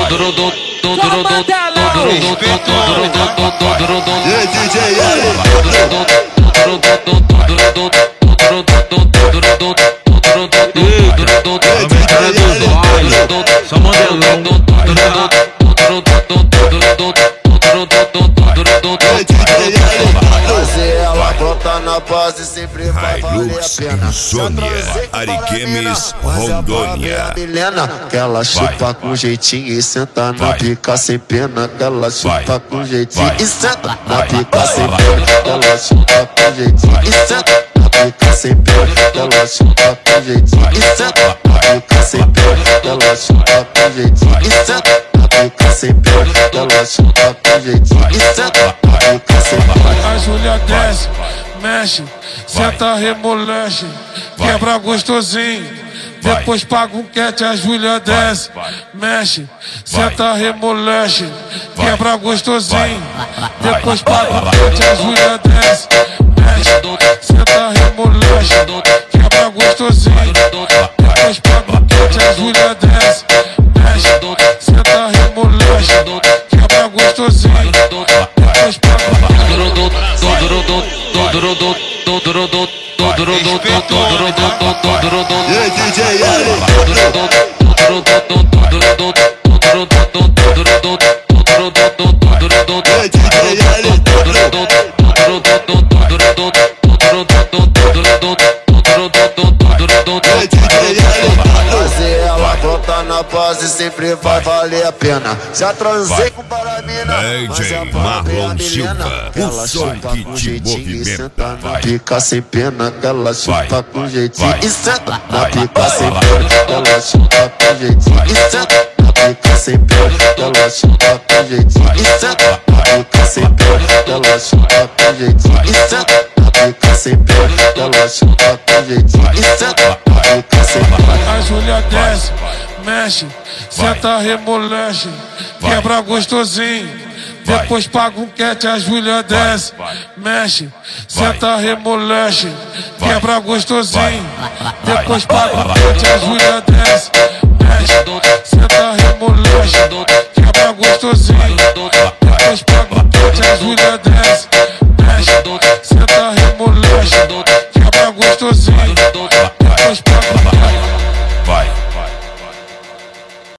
Só modelão. Fazer ela brotar na base sempre vai valer a pena. Insônia, Ariquemes, Rondônia. Milena, que ela chupa com jeitinho e senta na pica sem pena. Que ela chupa com jeitinho e senta na pica sem pena. Que ela chupa com jeitinho e senta na pica sem pena. Que ela chupa com jeitinho e senta na pica sem pena. Que ela chupa com jeitinho e senta na pica sem pena. Que ela chupa com jeitinho e senta na pica sem pena. A Júlia desce, mexe, senta, remolexe, quebra gostosinho. Depois paga um cat, a Júlia desce, mexe, senta, remolexe, quebra gostosinho. Depois paga um cat, a Júlia desce, mexe, senta, remolexe, quebra gostosinho. Depois paga um cat, a Júlia desce, mexe, senta, remolexe, quebra gostosinho. Depois paga um cat. E aí, DJ fazer ela brotar na base sempre vai valer a pena. Já transei com paramina, DJ Marlon Silva, o som que te movimenta. Pica sem pena, que ela chupa com jeitinho e senta na pica sem pena. Que ela chupa com jeitinho e senta na pica sem pena. Que ela chupa com jeitinho e senta na pica sem pena. Que ela chupa com jeitinho e senta na pica sem pena. Que ela chupa com jeitinho e senta na pica sem pena. A Júlia desce, mexe, senta, remolexe, quebra gostosinho. Depois paga um cat, a Júlia desce, mexe, senta, remolexe, quebra gostosinho. Depois paga um cat, a Júlia desce, mexe, senta, remolexe, quebra gostosinho. Depois paga um cat, a Júlia desce.